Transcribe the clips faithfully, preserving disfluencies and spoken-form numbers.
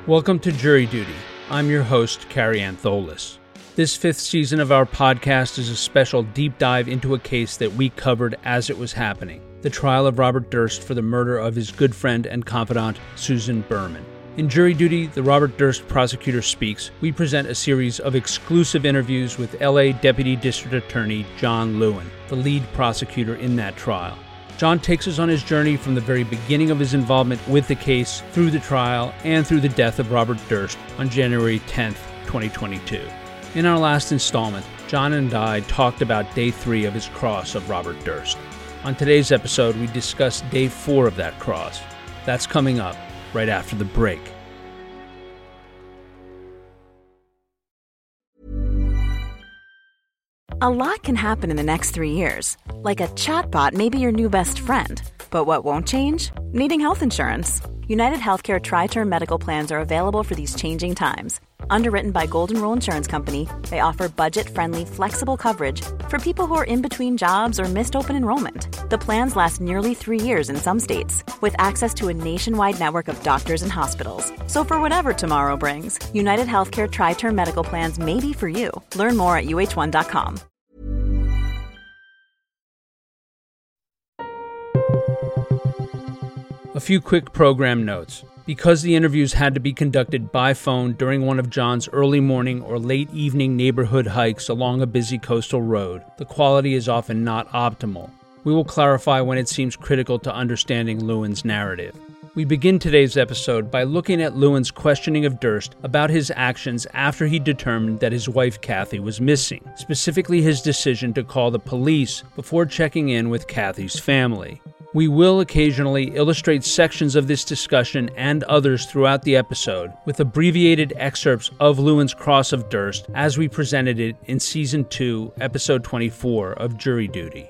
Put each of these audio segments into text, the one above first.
Welcome to Jury Duty. I'm your host, Carrie Antholis. This fifth season of our podcast is a special deep dive into a case that we covered as it was happening, the trial of Robert Durst for the murder of his good friend and confidant, Susan Berman. In Jury Duty, the Robert Durst Prosecutor Speaks, we present a series of exclusive interviews with L A Deputy District Attorney John Lewin, the lead prosecutor in that trial. John takes us on his journey from the very beginning of his involvement with the case, through the trial, and through the death of Robert Durst on January tenth, twenty twenty-two. In our last installment, John and I talked about day three of his cross of Robert Durst. On today's episode, we discuss day four of that cross. That's coming up right after the break. A lot can happen in the next three years. Like a chatbot may be your new best friend. But what won't change? Needing health insurance. United Healthcare Tri-Term Medical Plans are available for these changing times. Underwritten by Golden Rule Insurance Company, they offer budget-friendly, flexible coverage for people who are in between jobs or missed open enrollment. The plans last nearly three years in some states, with access to a nationwide network of doctors and hospitals. So for whatever tomorrow brings, United Healthcare Tri-Term Medical Plans may be for you. Learn more at U H one dot com. A few quick program notes. Because the interviews had to be conducted by phone during one of John's early morning or late evening neighborhood hikes along a busy coastal road, the quality is often not optimal. We will clarify when it seems critical to understanding Lewin's narrative. We begin today's episode by looking at Lewin's questioning of Durst about his actions after he determined that his wife Kathy was missing, specifically his decision to call the police before checking in with Kathy's family. We will occasionally illustrate sections of this discussion and others throughout the episode with abbreviated excerpts of Lewin's Cross of Durst as we presented it in Season two, Episode twenty-four of Jury Duty.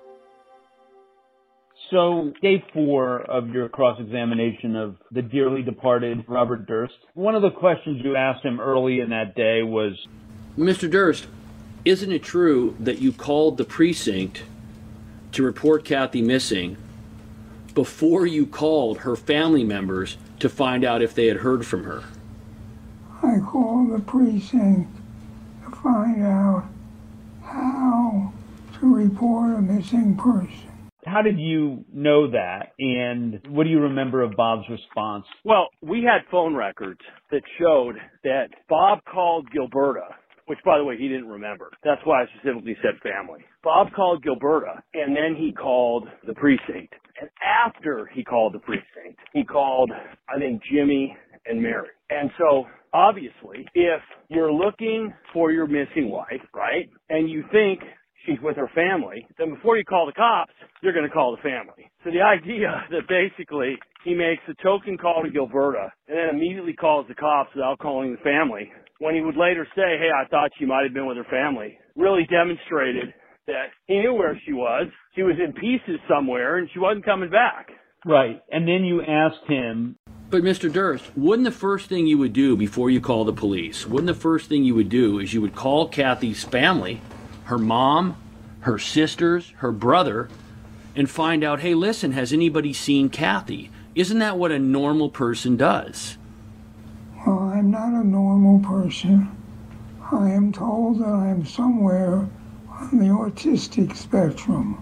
So, day four of your cross-examination of the dearly departed Robert Durst, one of the questions you asked him early in that day was, Mister Durst, isn't it true that you called the precinct to report Kathy missing before you called her family members to find out if they had heard from her? I called the precinct to find out how to report a missing person. How did you know that, and what do you remember of Bob's response? Well, we had phone records that showed that Bob called Gilberta, which, by the way, he didn't remember. That's why I specifically said family. Bob called Gilberta, and then he called the precinct. And after he called the precinct, he called, I think, Jimmy and Mary. And so, obviously, if you're looking for your missing wife, right, and you think she's with her family, then before you call the cops, you're going to call the family. So the idea that basically he makes a token call to Gilberta and then immediately calls the cops without calling the family, when he would later say, hey, I thought she might have been with her family, really demonstrated that he knew where she was. She was in pieces somewhere, and she wasn't coming back. Right. And then you asked him, But Mister Durst, wouldn't the first thing you would do before you call the police, wouldn't the first thing you would do is you would call Kathy's family, her mom, her sisters, her brother, and find out, hey, listen, has anybody seen Kathy? Isn't that what a normal person does? Well, I'm not a normal person. I am told that I'm somewhere on the autistic spectrum.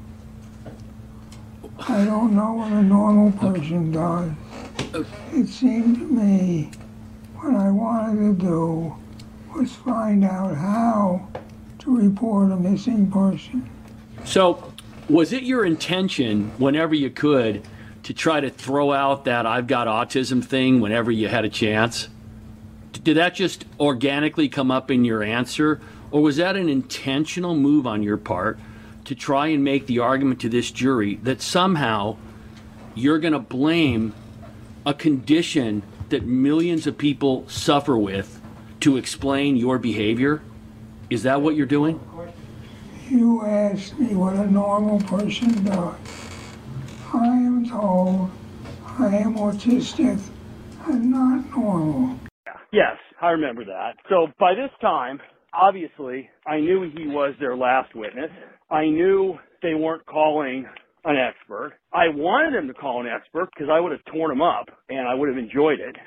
I don't know what a normal person does. It seemed to me what I wanted to do was find out how to report a missing person. So, was it your intention, whenever you could, to try to throw out that I've got autism thing whenever you had a chance? Did that just organically come up in your answer, or was that an intentional move on your part to try and make the argument to this jury that somehow you're going to blame a condition that millions of people suffer with to explain your behavior? Is that what you're doing? You asked me what a normal person does. I am told I am autistic and not normal. Yes, I remember that. So by this time, obviously, I knew he was their last witness. I knew they weren't calling an expert. I wanted them to call an expert because I would have torn him up and I would have enjoyed it.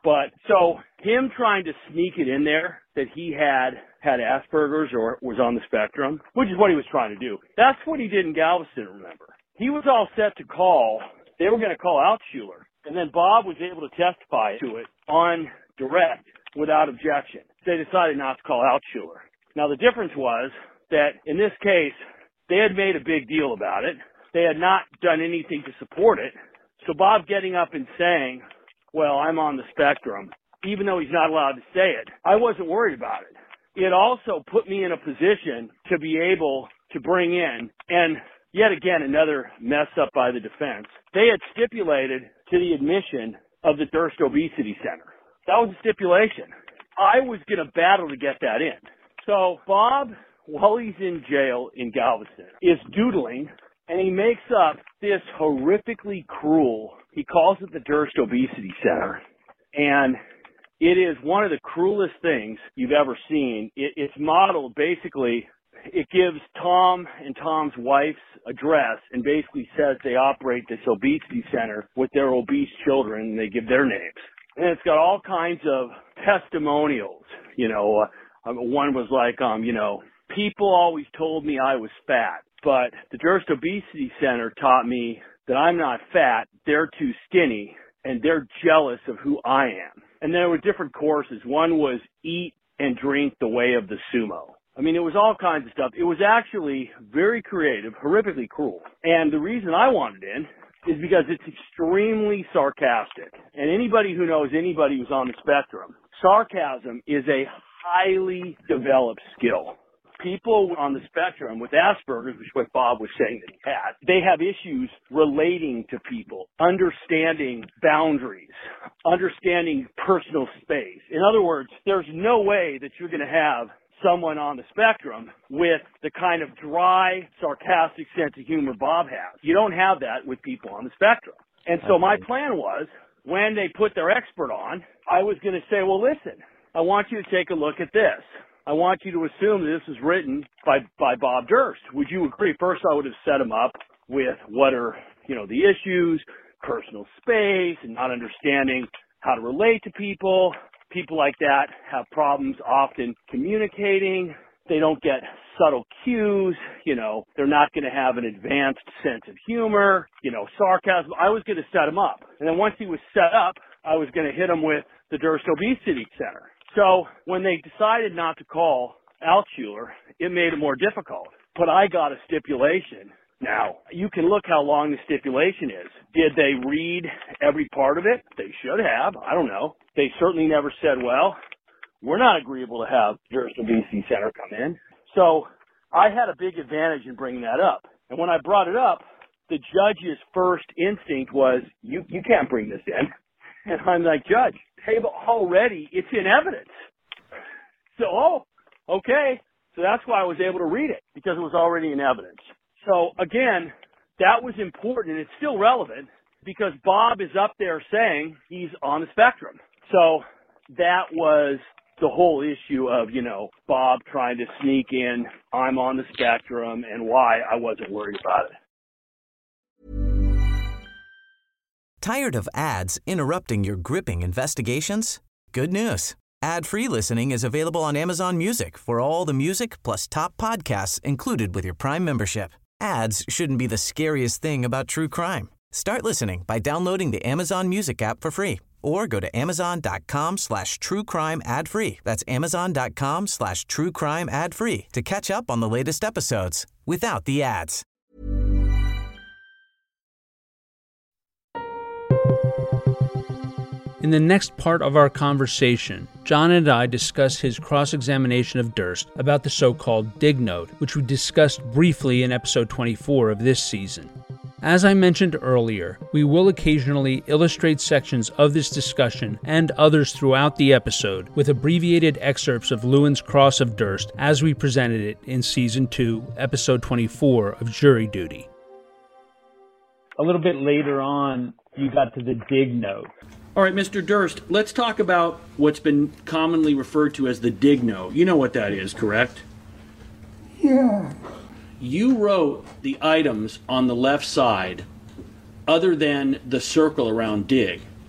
But so him trying to sneak it in there that he had had Asperger's or was on the spectrum, which is what he was trying to do. That's what he did in Galveston, remember. He was all set to call. They were going to call Altshuler. And then Bob was able to testify to it on direct without objection. They decided not to call Altshuler. Now, the difference was that in this case, they had made a big deal about it. They had not done anything to support it. So Bob getting up and saying, well, I'm on the spectrum, even though he's not allowed to say it, I wasn't worried about it. It also put me in a position to be able to bring in, and yet again, another mess up by the defense. They had stipulated to the admission of the Durst Obesity Center. That was a stipulation. I was going to battle to get that in. So Bob, while he's in jail in Galveston, is doodling, and he makes up this horrifically cruel, he calls it the Durst Obesity Center, and it is one of the cruelest things you've ever seen. It, it's modeled basically, it gives Tom and Tom's wife's address and basically says they operate this obesity center with their obese children, and they give their names. And it's got all kinds of testimonials. You know, uh, one was like, um, you know, people always told me I was fat, but the Durst Obesity Center taught me that I'm not fat, they're too skinny, and they're jealous of who I am. And there were different courses. One was eat and drink the way of the sumo. I mean, it was all kinds of stuff. It was actually very creative, horrifically cruel. And the reason I wanted it in is because it's extremely sarcastic. And anybody who knows anybody who's on the spectrum, sarcasm is a highly developed skill. People on the spectrum with Asperger's, which is what Bob was saying that he had, they have issues relating to people, understanding boundaries, understanding personal space. In other words, there's no way that you're going to have someone on the spectrum with the kind of dry, sarcastic sense of humor Bob has. You don't have that with people on the spectrum. And so my plan was, when they put their expert on, I was going to say, well, listen, I want you to take a look at this. I want you to assume that this was written by, by Bob Durst. Would you agree? First, I would have set him up with what are, you know, the issues, personal space, and not understanding how to relate to people. People like that have problems often communicating. They don't get subtle cues. You know, they're not going to have an advanced sense of humor, you know, sarcasm. I was going to set him up. And then once he was set up, I was going to hit him with the Durst Obesity Center. So when they decided not to call Altshuler, it made it more difficult. But I got a stipulation. Now, you can look how long the stipulation is. Did they read every part of it? They should have. I don't know. They certainly never said, well, we're not agreeable to have Durst Obesity Center come in. So I had a big advantage in bringing that up. And when I brought it up, the judge's first instinct was, you, you can't bring this in. And I'm like, Judge, hey, but already it's in evidence. So, oh, okay. So that's why I was able to read it, because it was already in evidence. So again, that was important, and it's still relevant because Bob is up there saying he's on the spectrum. So that was the whole issue of, you know, Bob trying to sneak in, I'm on the spectrum, and why I wasn't worried about it. Tired of ads interrupting your gripping investigations? Good news. Ad-free listening is available on Amazon Music for all the music plus top podcasts included with your Prime membership. Ads shouldn't be the scariest thing about true crime. Start listening by downloading the Amazon Music app for free or go to amazon.com slash true crime ad free. That's amazon.com slash true crime ad free to catch up on the latest episodes without the ads. In the next part of our conversation, John and I discuss his cross-examination of Durst about the so-called dig note, which we discussed briefly in episode twenty-four of this season. As I mentioned earlier, we will occasionally illustrate sections of this discussion and others throughout the episode with abbreviated excerpts of Lewin's Cross of Durst as we presented it in Season two, Episode twenty-four of Jury Duty. A little bit later on, you got to the dig note. All right, Mister Durst, let's talk about what's been commonly referred to as the dig note. You know what that is, correct? Yeah. You wrote the items on the left side other than the circle around dig.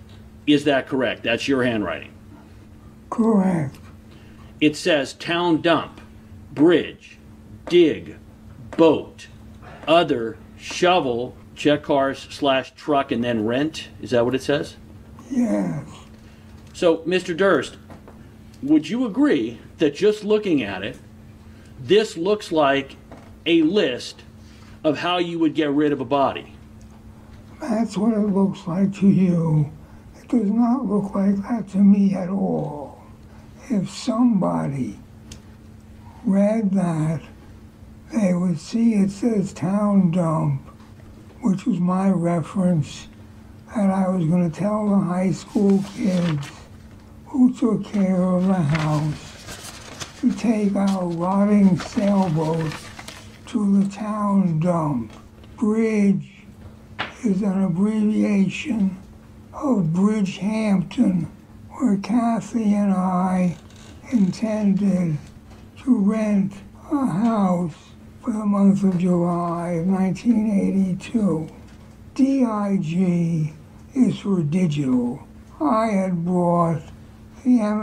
Is that correct? That's your handwriting. Correct. It says town dump, bridge, dig, boat, other, shovel, check cars slash truck, and then rent. Is that what it says? Yes. So, Mister Durst, would you agree that just looking at it, this looks like a list of how you would get rid of a body? That's what it looks like to you. It does not look like that to me at all. If somebody read that, they would see it says town dump, which was my reference, that I was going to tell the high school kids who took care of the house to take our rotting sailboat to the town dump. Bridge is an abbreviation of Bridgehampton, where Kathy and I intended to rent a house for the month of July of nineteen eighty-two. D I G is for digital. I had brought the M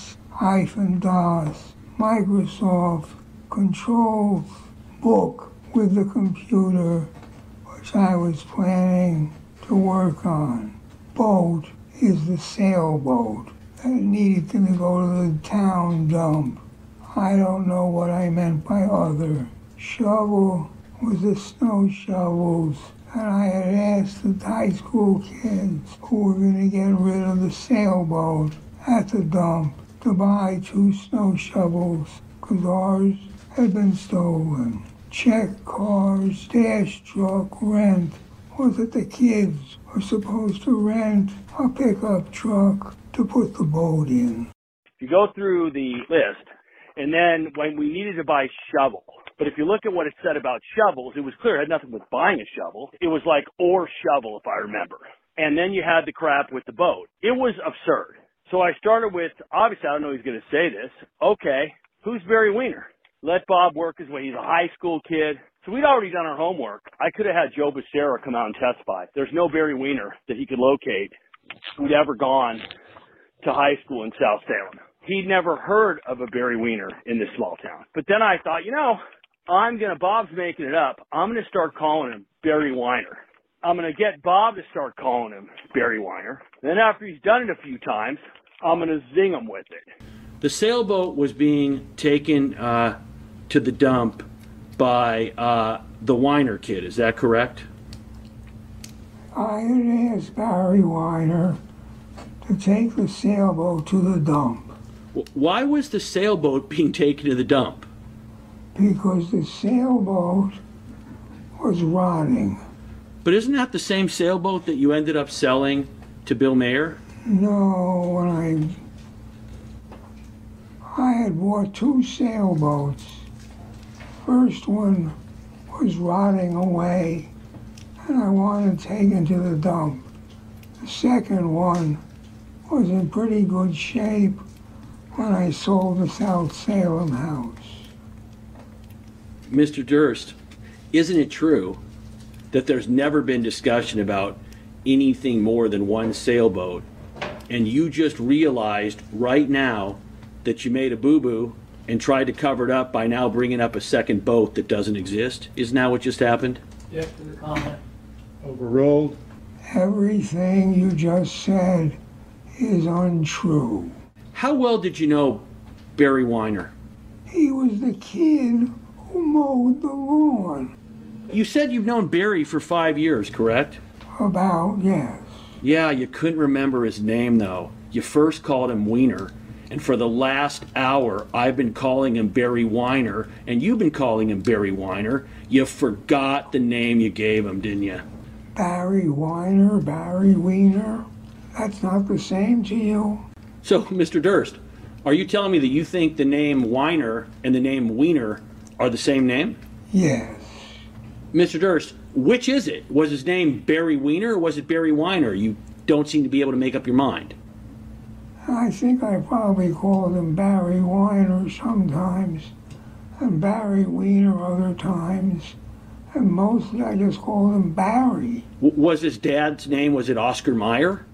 S-DOS Microsoft Controls book with the computer, which I was planning to work on. Boat is the sailboat that needed to go to the town dump. I don't know what I meant by other. Shovel was the snow shovels, and I had asked the high school kids who were going to get rid of the sailboat at the dump to buy two snow shovels, because ours had been stolen. Check cars, dash truck, rent, was that the kids were supposed to rent a pickup truck to put the boat in. You go through the list, and then when we needed to buy shovel, but if you look at what it said about shovels, it was clear it had nothing with buying a shovel. It was like or shovel, if I remember. And then you had the crap with the boat. It was absurd. So I started with, obviously I don't know he's going to say this, okay, who's Barry Weiner? Let Bob work his way. He's a high school kid. So we'd already done our homework. I could have had Joe Becerra come out and testify. There's no Barry Weiner that he could locate who'd ever gone to high school in South Salem. He'd never heard of a Barry Weiner in this small town. But then I thought, you know, I'm going to, Bob's making it up. I'm going to start calling him Barry Weiner. I'm going to get Bob to start calling him Barry Weiner. Then after he's done it a few times, I'm going to zing him with it. The sailboat was being taken uh, to the dump by uh, the Weiner kid. Is that correct? I had asked Barry Weiner to take the sailboat to the dump. Why was the sailboat being taken to the dump? Because the sailboat was rotting. But isn't that the same sailboat that you ended up selling to Bill Mayer? No, when I I had bought two sailboats. First one was rotting away, and I wanted taken to the dump. The second one was in pretty good shape when I sold the South Salem house. Mister Durst, isn't it true that there's never been discussion about anything more than one sailboat, and you just realized right now that you made a boo-boo and tried to cover it up by now bringing up a second boat that doesn't exist? Isn't that what just happened? Jeff, to the comment. Overruled. Everything you just said is untrue. How well did you know Barry Weiner? He was the kid who mowed the lawn. You said you've known Barry for five years, correct? About, yes. Yeah, you couldn't remember his name, though. You first called him Weiner, and for the last hour, I've been calling him Barry Weiner, and you've been calling him Barry Weiner. You forgot the name you gave him, didn't you? Barry Weiner, Barry Weiner? That's not the same to you? So, Mister Durst, are you telling me that you think the name Weiner and the name Weiner are the same name? Yes. Mister Durst, which is it? Was his name Barry Weiner or was it Barry Weiner? You don't seem to be able to make up your mind. I think I probably called him Barry Weiner sometimes, and Barry Weiner other times, and mostly I just called him Barry. W- was his dad's name, was it Oscar Mayer?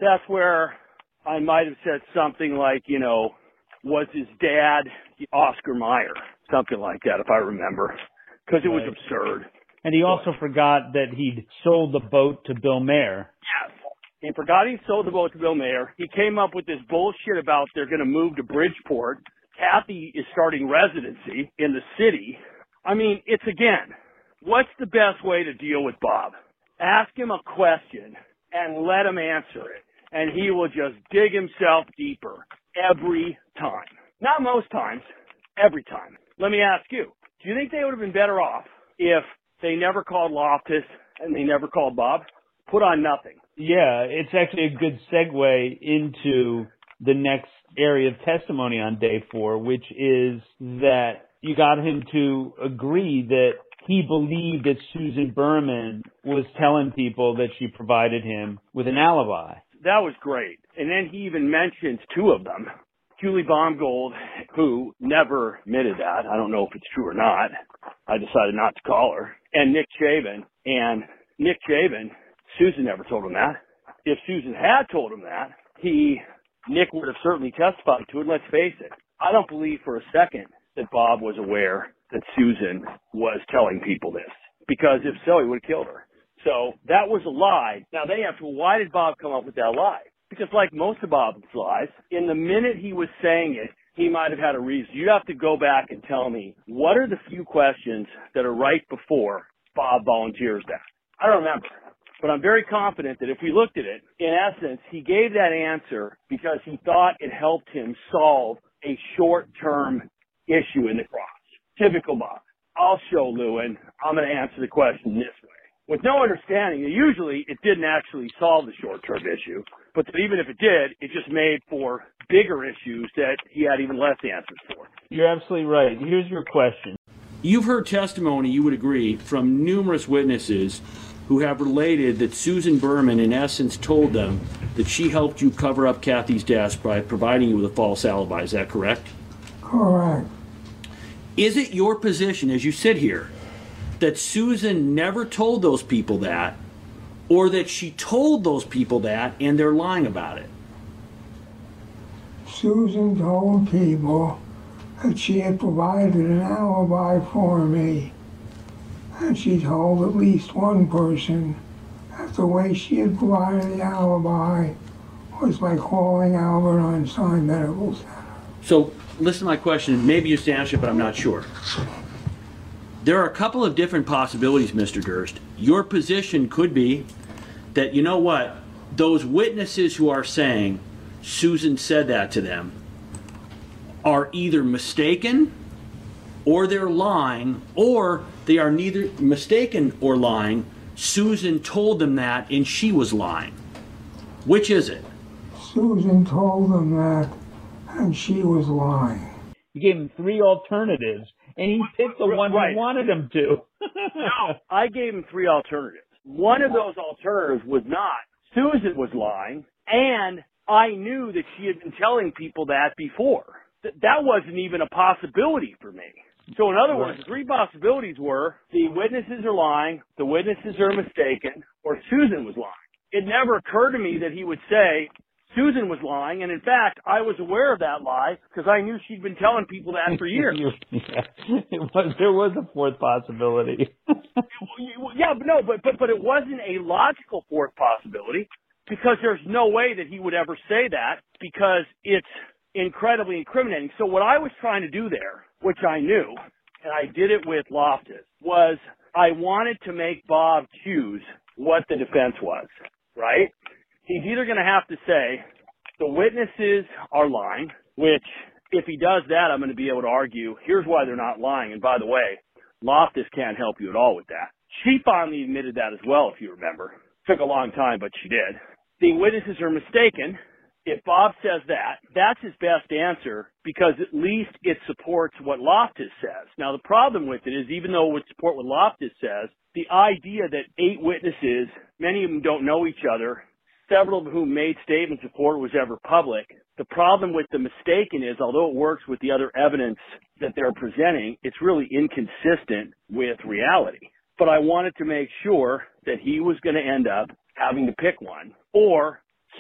that's where I might have said something like, you know, was his dad Oscar Mayer? Something like that, if I remember, because it was Right. absurd. And he also forgot that he'd sold the boat to Bill Mayer. Yes. He forgot he sold the boat to Bill Mayer. He came up with this bullshit about they're going to move to Bridgeport. Kathy is starting residency in the city. I mean, it's again, what's the best way to deal with Bob? Ask him a question and let him answer it. And he will just dig himself deeper every time. Not most times, every time. Let me ask you, do you think they would have been better off if they never called Loftus and they never called Bob? Put on nothing. Yeah, it's actually a good segue into the next area of testimony on day four, which is that you got him to agree that he believed that Susan Berman was telling people that she provided him with an alibi. That was great. And then he even mentions two of them. Julie Baumgold, who never admitted that. I don't know if it's true or not. I decided not to call her. And Nick Chabon. And Nick Chabon, Susan never told him that. If Susan had told him that, he, Nick would have certainly testified to it. Let's face it. I don't believe for a second that Bob was aware that Susan was telling people this. Because if so, he would have killed her. So that was a lie. Now they have to, why did Bob come up with that lie? Because like most of Bob's lies, in the minute he was saying it, he might have had a reason. You have to go back and tell me, what are the few questions that are right before Bob volunteers that? I don't remember. But I'm very confident that if we looked at it, in essence, he gave that answer because he thought it helped him solve a short-term issue in the cross. Typical Bob. I'll show Lewin. I'm going to answer the question this way. With no understanding that usually it didn't actually solve the short-term issue, but that even if it did, it just made for bigger issues that he had even less answers for. You're absolutely right. Here's your question. You've heard testimony, you would agree, from numerous witnesses who have related that Susan Berman, in essence, told them that she helped you cover up Kathy's death by providing you with a false alibi. Is that correct? Correct. Is it your position, as you sit here, that Susan never told those people that, or that she told those people that and they're lying about it? Susan told people that she had provided an alibi for me. And she told at least one person that the way she had provided the alibi was by calling Albert Einstein Medical Center. So, listen to my question. Maybe you can answer it, but I'm not sure. There are a couple of different possibilities, Mister Durst. Your position could be that, you know what, those witnesses who are saying Susan said that to them are either mistaken or they're lying, or they are neither mistaken or lying. Susan told them that and she was lying. Which is it? Susan told them that and she was lying. You gave him three alternatives, and he picked the one Right. he wanted him to. No, I gave him three alternatives. One of those alternatives was not Susan was lying, and I knew that she had been telling people that before. Th- that wasn't even a possibility for me. So in other words, the three possibilities were the witnesses are lying, the witnesses are mistaken, or Susan was lying. It never occurred to me that he would say Susan was lying, and in fact, I was aware of that lie because I knew she'd been telling people that for years. Yeah, it was, there was a fourth possibility. Yeah, but no, but, but but it wasn't a logical fourth possibility because there's no way that he would ever say that because it's incredibly incriminating. So what I was trying to do there, which I knew, and I did it with Loftus, was I wanted to make Bob choose what the defense was, right? He's either going to have to say the witnesses are lying, which if he does that, I'm going to be able to argue, here's why they're not lying. And by the way, Loftus can't help you at all with that. She finally admitted that as well, if you remember. Took a long time, but she did. The witnesses are mistaken. If Bob says that, that's his best answer because at least it supports what Loftus says. Now, the problem with it is even though it would support what Loftus says, the idea that eight witnesses, many of them don't know each other, several of whom made statements before it was ever public, the problem with the mistaken is although it works with the other evidence that they're presenting, it's really inconsistent with reality. But I wanted to make sure that he was going to end up having to pick one or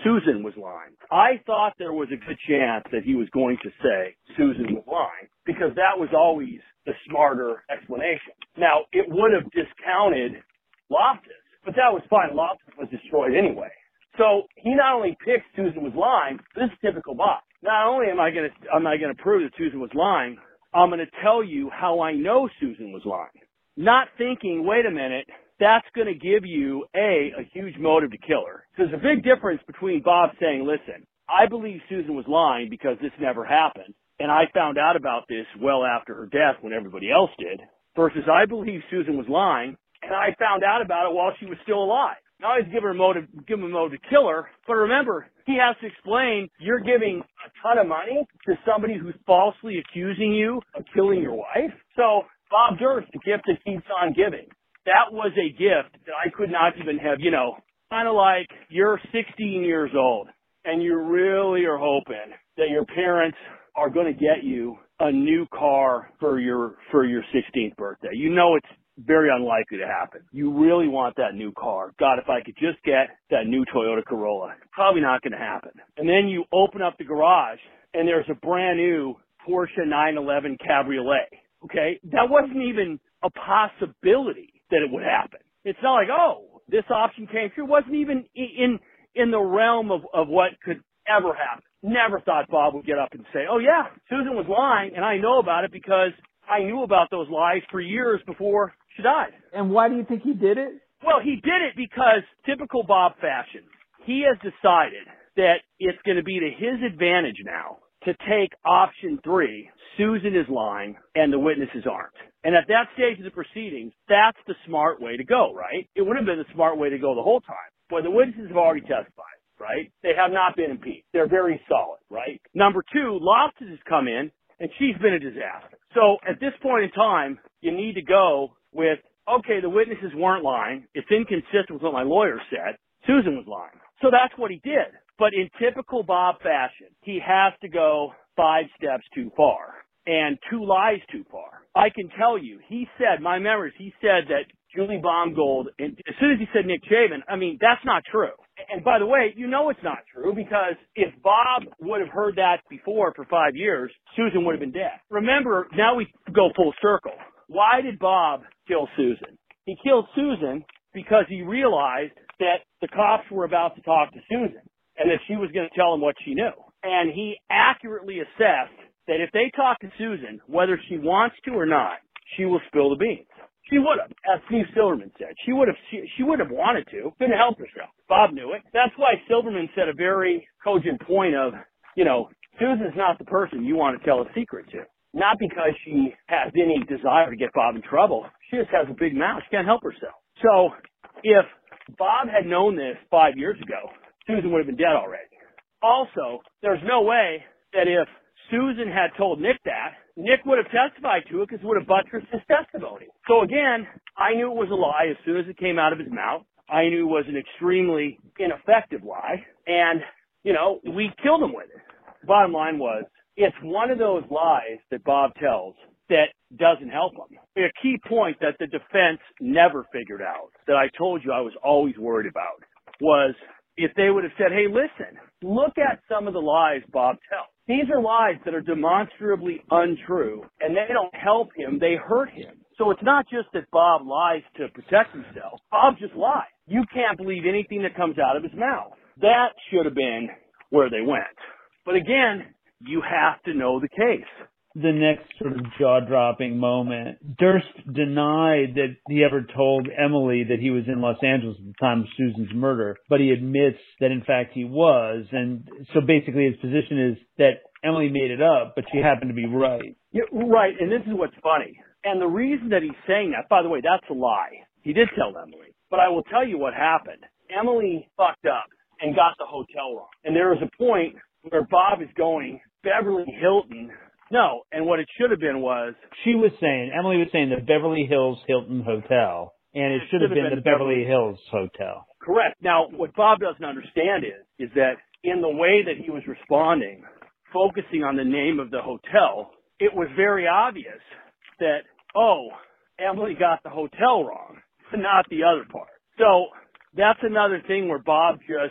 Susan was lying. I thought there was a good chance that he was going to say Susan was lying because that was always the smarter explanation. Now, it would have discounted Loftus, but that was fine. Loftus was destroyed anyway. So he not only picked Susan was lying, this is typical Bob. Not only am I going to am I going to prove that Susan was lying, I'm going to tell you how I know Susan was lying. Not thinking, wait a minute, that's going to give you, A, a huge motive to kill her. There's a big difference between Bob saying, listen, I believe Susan was lying because this never happened, and I found out about this well after her death when everybody else did, versus I believe Susan was lying, and I found out about it while she was still alive. Now he's giving her a motive, give him a motive to kill her, but remember, he has to explain you're giving a ton of money to somebody who's falsely accusing you of killing your wife. So Bob Durst, the gift that keeps on giving. That was a gift that I could not even have, you know, kind of like you're sixteen years old and you really are hoping that your parents are going to get you a new car for your, for your sixteenth birthday. You know it's very unlikely to happen. You really want that new car. God, if I could just get that new Toyota Corolla. Probably not going to happen. And then you open up the garage and there's a brand new Porsche nine eleven Cabriolet. Okay? That wasn't even a possibility that it would happen. It's not like, oh, this option came through. It wasn't even in, in the realm of, of what could ever happen. Never thought Bob would get up and say, oh yeah, Susan was lying and I know about it because I knew about those lies for years before she died. And why do you think he did it? Well, he did it because typical Bob fashion. He has decided that it's going to be to his advantage now to take option three, Susan is lying and the witnesses aren't. And at that stage of the proceedings, that's the smart way to go, right? It would have been the smart way to go the whole time. But the witnesses have already testified, right? They have not been impeached. They're very solid, right? Number two, Loftus has come in and she's been a disaster. So at this point in time, you need to go with, okay, the witnesses weren't lying. It's inconsistent with what my lawyer said. Susan was lying. So that's what he did. But in typical Bob fashion, he has to go five steps too far and two lies too far. I can tell you, he said, my memories, he said that Julie Baumgold, and as soon as he said Nick Chabon, I mean, that's not true. And by the way, you know it's not true because if Bob would have heard that before for five years, Susan would have been dead. Remember, now we go full circle. Why did Bob kill Susan? He killed Susan because he realized that the cops were about to talk to Susan and that she was going to tell him what she knew. And he accurately assessed that if they talk to Susan, whether she wants to or not, she will spill the beans. She would have, as Steve Silverman said. She would have, she, she would have wanted to. Couldn't help herself. Bob knew it. That's why Silverman said a very cogent point of, you know, Susan's not the person you want to tell a secret to. Not because she has any desire to get Bob in trouble. She just has a big mouth. She can't help herself. So if Bob had known this five years ago, Susan would have been dead already. Also, there's no way that if Susan had told Nick that, Nick would have testified to it because it would have buttressed his testimony. So again, I knew it was a lie as soon as it came out of his mouth. I knew it was an extremely ineffective lie. And, you know, we killed him with it. Bottom line was, it's one of those lies that Bob tells that doesn't help him. A key point that the defense never figured out, that I told you I was always worried about, was if they would have said, hey, listen, look at some of the lies Bob tells. These are lies that are demonstrably untrue, and they don't help him, they hurt him. So it's not just that Bob lies to protect himself. Bob just lies. You can't believe anything that comes out of his mouth. That should have been where they went. But again, you have to know the case. The next sort of jaw-dropping moment, Durst denied that he ever told Emily that he was in Los Angeles at the time of Susan's murder, but he admits that in fact he was. And so basically his position is that Emily made it up, but she happened to be right. Yeah, right, and this is what's funny. And the reason that he's saying that, by the way, that's a lie. He did tell Emily. But I will tell you what happened. Emily fucked up and got the hotel wrong. And there was a point where Bob is going, Beverly Hilton. No, and what it should have been was... She was saying, Emily was saying the Beverly Hills Hilton Hotel, and it, it should have been, been the Beverly, Beverly Hills Hotel. Correct. Now, what Bob doesn't understand is, is that in the way that he was responding, focusing on the name of the hotel, it was very obvious that, oh, Emily got the hotel wrong, not the other part. So that's another thing where Bob just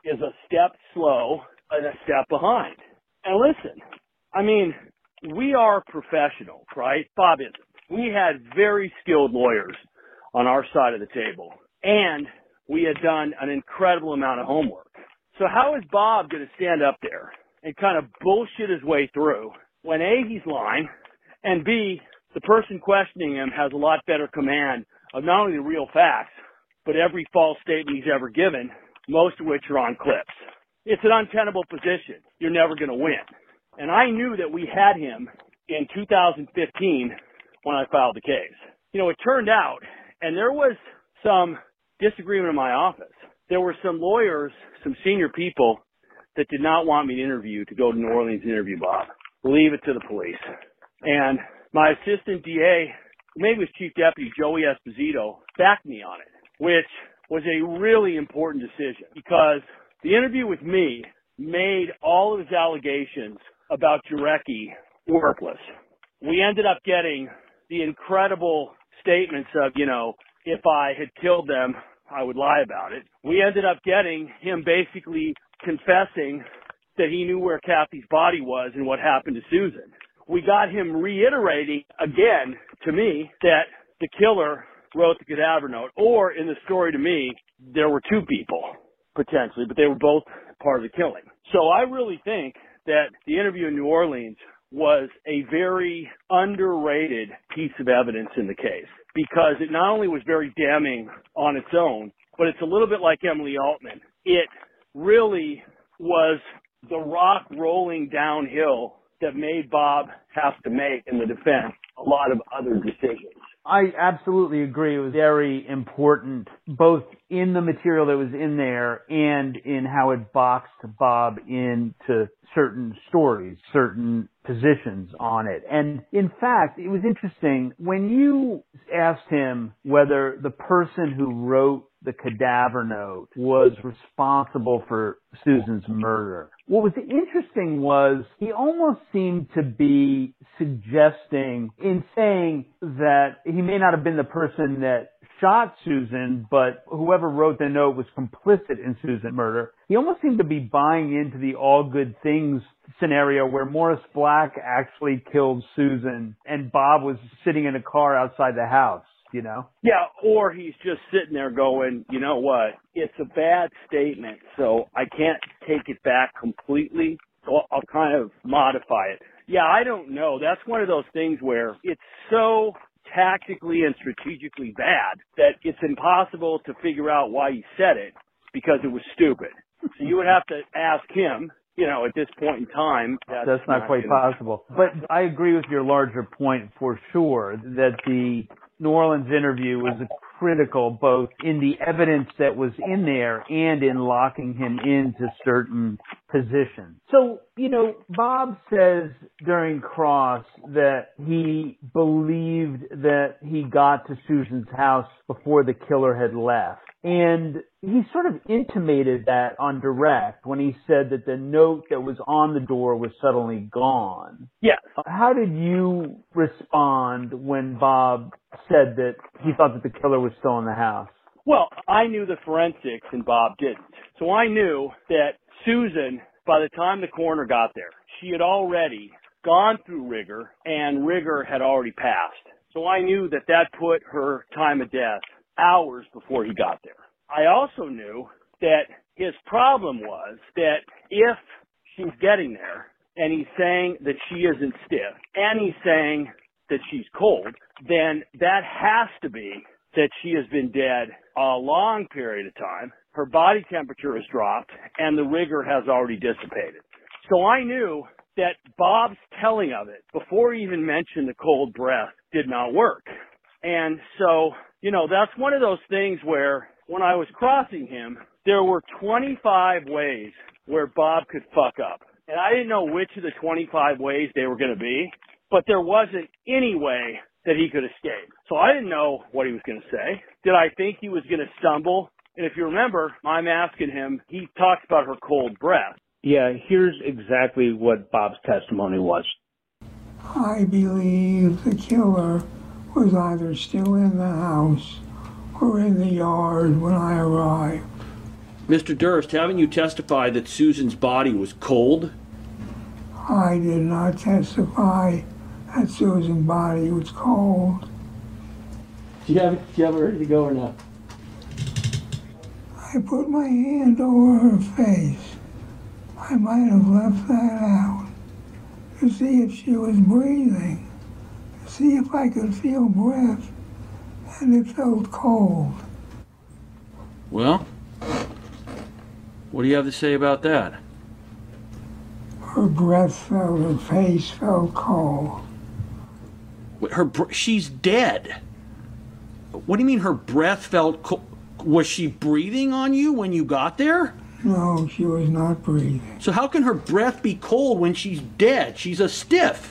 is a step slow and a step behind. And listen, I mean, we are professionals, right? Bob isn't. We had very skilled lawyers on our side of the table, and we had done an incredible amount of homework. So how is Bob going to stand up there and kind of bullshit his way through when A, he's lying, and B, the person questioning him has a lot better command of not only the real facts, but every false statement he's ever given, most of which are on clips. It's an untenable position. You're never going to win. And I knew that we had him in two thousand fifteen when I filed the case. You know, it turned out, and there was some disagreement in my office. There were some lawyers, some senior people that did not want me to interview, to go to New Orleans and interview Bob. Leave it to the police. And my assistant D A, maybe it was Chief Deputy Joey Esposito, backed me on it, which was a really important decision because the interview with me made all of his allegations about Jarecki worthless. We ended up getting the incredible statements of, you know, if I had killed them, I would lie about it. We ended up getting him basically confessing that he knew where Kathy's body was and what happened to Susan. We got him reiterating again to me that the killer wrote the cadaver note, or in the story to me, there were two people potentially, but they were both part of the killing. So I really think that the interview in New Orleans was a very underrated piece of evidence in the case because it not only was very damning on its own, but it's a little bit like Emily Altman. It really was the rock rolling downhill that made Bob have to make in the defense a lot of other decisions. I absolutely agree. It was very important, both in the material that was in there and in how it boxed Bob into certain stories, certain positions on it. And in fact, it was interesting when you asked him whether the person who wrote the cadaver note was responsible for Susan's murder. What was interesting was he almost seemed to be suggesting in saying that he may not have been the person that shot Susan, but whoever wrote the note was complicit in Susan's murder. He almost seemed to be buying into the all good things scenario where Morris Black actually killed Susan and Bob was sitting in a car outside the house. You know? Yeah, or he's just sitting there going, you know what, it's a bad statement, so I can't take it back completely, so I'll kind of modify it. Yeah, I don't know. That's one of those things where it's so tactically and strategically bad that it's impossible to figure out why he said it because it was stupid. So you would have to ask him, you know, at this point in time. That's, that's not, not quite gonna... possible. But I agree with your larger point for sure that the New Orleans interview was critical both in the evidence that was in there and in locking him into certain positions. So, you know, Bob says during cross that he believed that he got to Susan's house before the killer had left. And he sort of intimated that on direct when he said that the note that was on the door was suddenly gone. Yes. How did you respond when Bob said that he thought that the killer was still in the house? Well, I knew the forensics and Bob didn't. So I knew that Susan, by the time the coroner got there, she had already gone through rigor and rigor had already passed. So I knew that that put her time of death hours before he got there. I also knew that his problem was that if she's getting there and he's saying that she isn't stiff and he's saying that she's cold, then that has to be that she has been dead a long period of time. Her body temperature has dropped and the rigor has already dissipated. So I knew that Bob's telling of it before he even mentioned the cold breath did not work. And so, you know, that's one of those things where when I was crossing him, there were twenty-five ways where Bob could fuck up. And I didn't know which of the twenty-five ways they were going to be, but there wasn't any way that he could escape. So I didn't know what he was going to say. Did I think he was going to stumble? And if you remember, I'm asking him, he talks about her cold breath. Yeah, here's exactly what Bob's testimony was. I believe the killer was either still in the house or in the yard when I arrived. Mister Durst, haven't you testified that Susan's body was cold? I did not testify that Susan's body was cold. Do you have it, do you have it ready to go or not? I put my hand over her face. I might have left that out to see if she was breathing, to see if I could feel breath, and it felt cold. Well, what do you have to say about that? Her breath felt, her face felt cold. Her, she's dead. What do you mean her breath felt cold? Was she breathing on you when you got there? No, she was not breathing. So how can her breath be cold when she's dead? She's a stiff.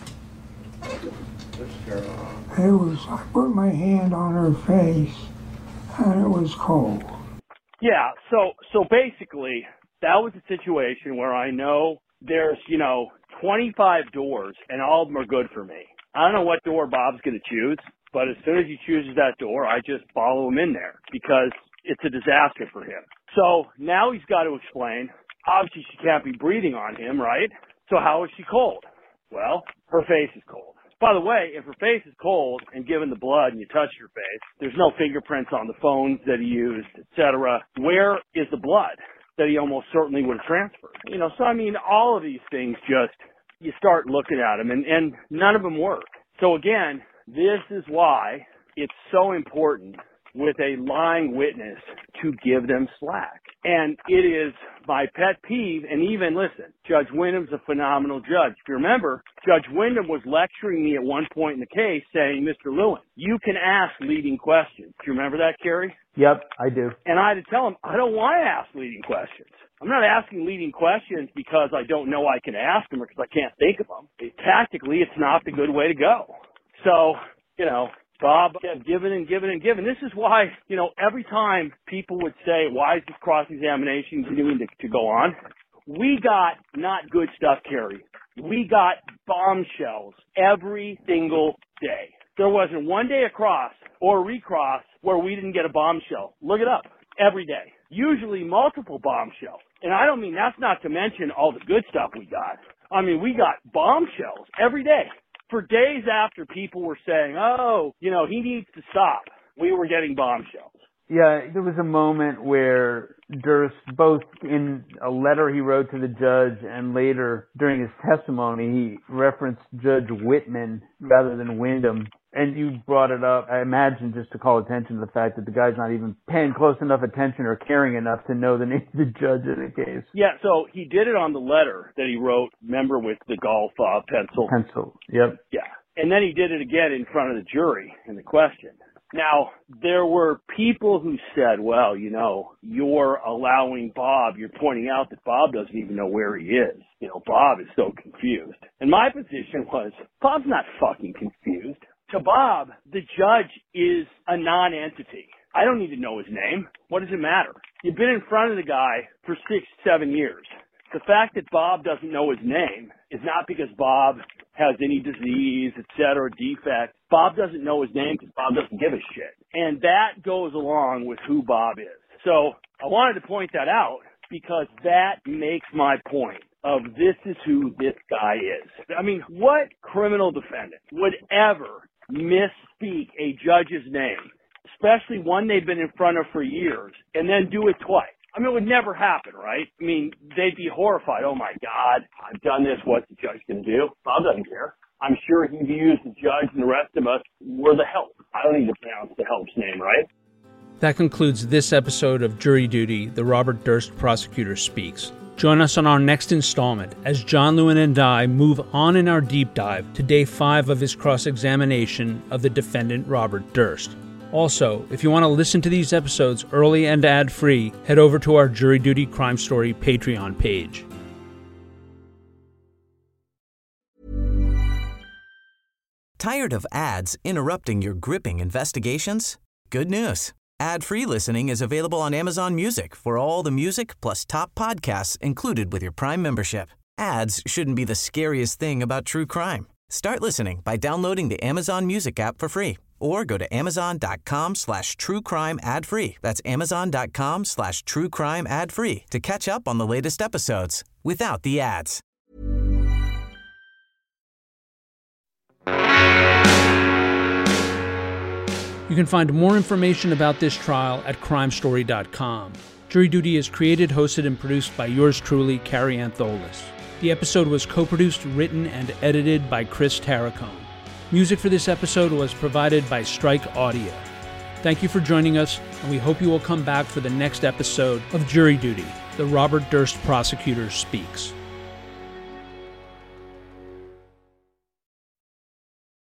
It was, I put my hand on her face, and it was cold. Yeah, so so basically, that was a situation where I know there's, you know, twenty-five doors, and all of them are good for me. I don't know what door Bob's going to choose, but as soon as he chooses that door, I just follow him in there because it's a disaster for him. So now he's got to explain. Obviously, she can't be breathing on him, right? So how is she cold? Well, her face is cold. By the way, if her face is cold and given the blood and you touch your face, there's no fingerprints on the phones that he used, et cetera. Where is the blood that he almost certainly would have transferred? You know, so I mean, all of these things just, you start looking at them and, and none of them work. So again, this is why it's so important with a lying witness to give them slack. And it is my pet peeve, and even, listen, Judge Wyndham's a phenomenal judge. If you remember, Judge Wyndham was lecturing me at one point in the case saying, Mister Lewin, you can ask leading questions. Do you remember that, Kerry? Yep, I do. And I had to tell him, I don't want to ask leading questions. I'm not asking leading questions because I don't know I can ask them or because I can't think of them. It, tactically, it's not the good way to go. So, you know, Bob kept giving and giving and giving. This is why, you know, every time people would say, why is this cross-examination continuing to, to go on? We got not good stuff, Kerry. We got bombshells every single day. There wasn't one day across or recross where we didn't get a bombshell. Look it up. Every day. Usually multiple bombshells. And I don't mean, that's not to mention all the good stuff we got. I mean, we got bombshells every day. For days after people were saying, oh, you know, he needs to stop, we were getting bombshells. Yeah, there was a moment where Durst, both in a letter he wrote to the judge and later during his testimony, he referenced Judge Whitman rather than Wyndham. And you brought it up, I imagine, just to call attention to the fact that the guy's not even paying close enough attention or caring enough to know the name of the judge in the case. Yeah, so he did it on the letter that he wrote, remember, with the golf uh, pencil? Pencil, yep. Yeah. And then he did it again in front of the jury in the question. Now, there were people who said, well, you know, you're allowing Bob, you're pointing out that Bob doesn't even know where he is. You know, Bob is so confused. And my position was, Bob's not fucking confused. To Bob, the judge is a non-entity. I don't need to know his name. What does it matter? You've been in front of the guy for six, seven years. The fact that Bob doesn't know his name is not because Bob has any disease, et cetera, defect. Bob doesn't know his name because Bob doesn't give a shit. And that goes along with who Bob is. So I wanted to point that out because that makes my point of this is who this guy is. I mean, what criminal defendant would ever misspeak a judge's name, especially one they've been in front of for years, and then do it twice? I mean, it would never happen, right? I mean, they'd be horrified. Oh, my God, I've done this. What's the judge going to do? Bob doesn't care. I'm sure he views the judge and the rest of us were the help. I don't need to pronounce the help's name, right? That concludes this episode of Jury Duty, the Robert Durst Prosecutor Speaks. Join us on our next installment as John Lewin and I move on in our deep dive to day five of his cross-examination of the defendant Robert Durst. Also, if you want to listen to these episodes early and ad-free, head over to our Jury Duty Crime Story Patreon page. Tired of ads interrupting your gripping investigations? Good news. Ad-free listening is available on Amazon Music for all the music plus top podcasts included with your Prime membership. Ads shouldn't be the scariest thing about true crime. Start listening by downloading the Amazon Music app for free or or go to amazon.com slash true crime ad free. That's amazon.com slash true crime ad free to catch up on the latest episodes without the ads. You can find more information about this trial at crime story dot com. Jury Duty is created, hosted, and produced by yours truly, Carrie Antholis. The episode was co-produced, written, and edited by Chris Tarracone. Music for this episode was provided by Strike Audio. Thank you for joining us, and we hope you will come back for the next episode of Jury Duty, the Robert Durst Prosecutor Speaks.